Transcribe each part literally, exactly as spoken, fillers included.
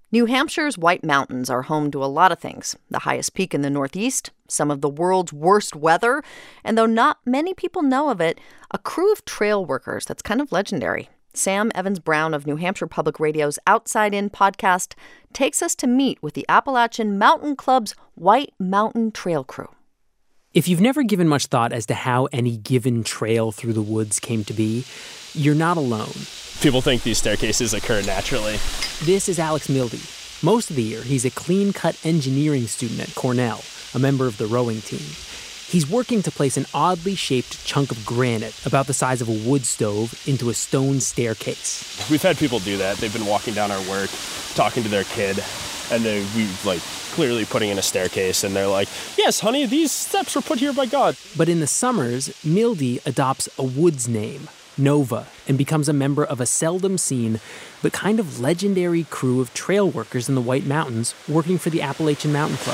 New Hampshire's White Mountains are home to a lot of things. The highest peak in the Northeast, some of the world's worst weather, and though not many people know of it, a crew of trail workers that's kind of legendary. Sam Evans-Brown of New Hampshire Public Radio's Outside In podcast takes us to meet with the Appalachian Mountain Club's White Mountain Trail Crew. If you've never given much thought as to how any given trail through the woods came to be, you're not alone. People think these staircases occur naturally. This is Alex Mildy. Most of the year, he's a clean-cut engineering student at Cornell, a member of the rowing team. He's working to place an oddly shaped chunk of granite about the size of a wood stove into a stone staircase. We've had people do that. They've been walking down our work, talking to their kid, and they we like clearly putting in a staircase, and they're like, "Yes, honey, these steps were put here by God." But in the summers, Mildy adopts a woods name, Nova, and becomes a member of a seldom seen but kind of legendary crew of trail workers in the White Mountains working for the Appalachian Mountain Club.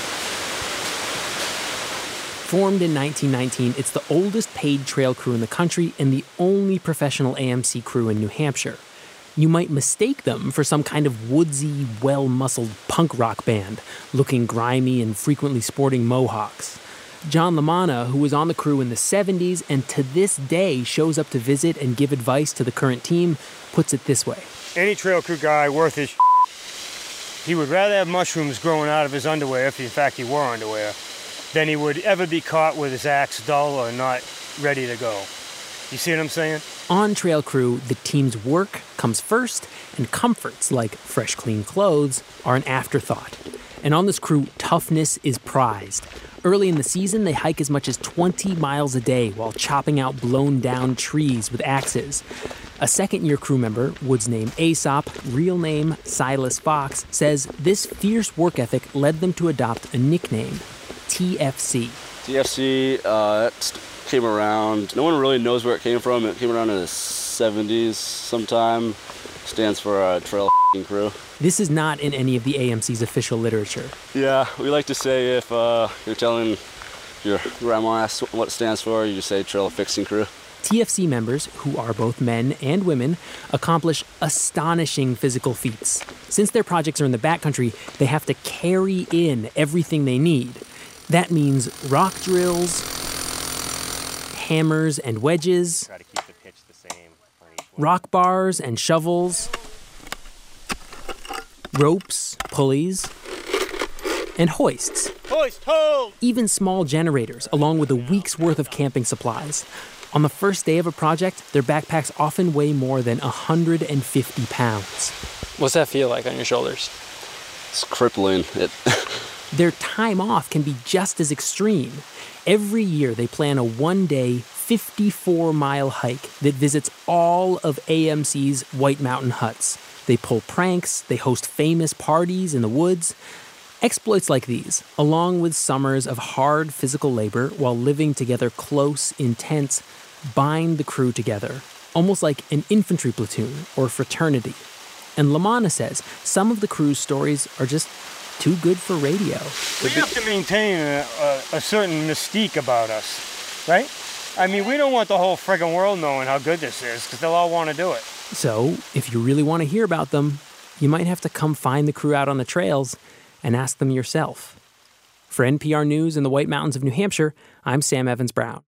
Formed in nineteen nineteen, it's the oldest paid trail crew in the country and the only professional A M C crew in New Hampshire. You might mistake them for some kind of woodsy, well-muscled punk rock band, looking grimy and frequently sporting mohawks. John LaManna, who was on the crew in the seventies and to this day shows up to visit and give advice to the current team, puts it this way. Any trail crew guy worth his he would rather have mushrooms growing out of his underwear, if in fact he wore underwear, than he would ever be caught with his axe dull or not ready to go. You see what I'm saying? On trail crew, the team's work comes first, and comforts like fresh, clean clothes are an afterthought. And on this crew, toughness is prized. Early in the season, they hike as much as twenty miles a day while chopping out blown-down trees with axes. A second-year crew member, woods name Aesop, real name Silas Fox, says this fierce work ethic led them to adopt a nickname, T F C. T F C, uh, that came around, no one really knows where it came from. It came around in the seventies sometime. Stands for uh, Trail Crew. This is not in any of the A M C's official literature. Yeah, we like to say if uh, you're telling your grandma asks what it stands for, you just say Trail Fixing Crew. T F C members, who are both men and women, accomplish astonishing physical feats. Since their projects are in the backcountry, they have to carry in everything they need. That means rock drills, hammers and wedges, Try to keep the pitch the same on each one. rock bars and shovels, ropes, pulleys, and hoists. Hoist, hold! Even small generators, along with a week's worth of camping supplies. On the first day of a project, their backpacks often weigh more than one hundred fifty pounds. What's that feel like on your shoulders? It's crippling. It Their time off can be just as extreme. Every year, they plan a one-day, fifty-four mile hike that visits all of A M C's White Mountain huts. They pull pranks, they host famous parties in the woods. Exploits like these, along with summers of hard physical labor while living together close in tents, bind the crew together, almost like an infantry platoon or fraternity. And LaManna says some of the crew's stories are just too good for radio. We have to maintain a, a, a certain mystique about us, right? I mean, we don't want the whole friggin' world knowing how good this is, because they'll all want to do it. So, if you really want to hear about them, you might have to come find the crew out on the trails and ask them yourself. For N P R News in the White Mountains of New Hampshire, I'm Sam Evans-Brown.